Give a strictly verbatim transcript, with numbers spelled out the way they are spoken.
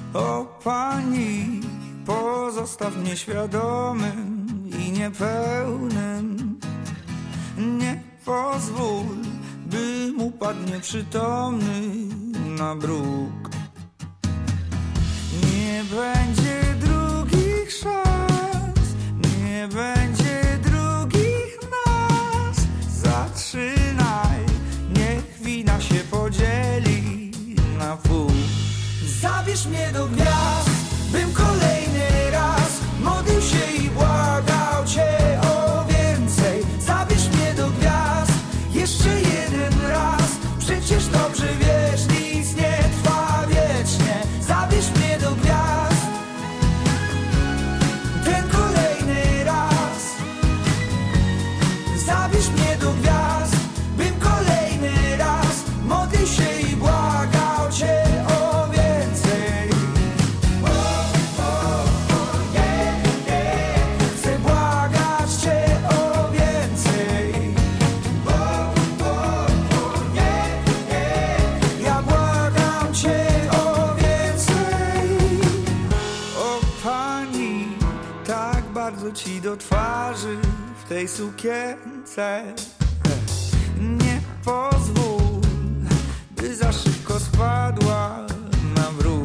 O pani, pozostaw mnie świadomym i niepełnym. Nie pozwól, bym upadł nieprzytomny na bruk. Nie będzie drugich szans, nie będzie drugich nas. Zaczynaj, niech wina się podzieli na pół. Zabierz mnie do gwiazd, bym kolejny raz modlił się i błagał Cię o więcej. Zabierz mnie do gwiazd, jeszcze jeden raz. Przecież dobrze wiesz, nic nie trwa wiecznie. Zabierz mnie do gwiazd, ten kolejny raz. Zabierz mnie do gwiazd, bym kolejny raz modlił się i błagał Cię o więcej. Oh, oh, oh, yeah, yeah. Chcę błagać Cię o więcej. Oh, oh, oh, yeah, yeah. Ja błagam Cię o więcej. O pani, tak bardzo Ci do twarzy w tej sukience. Nie pozwól, by za szybko spadła na bruk.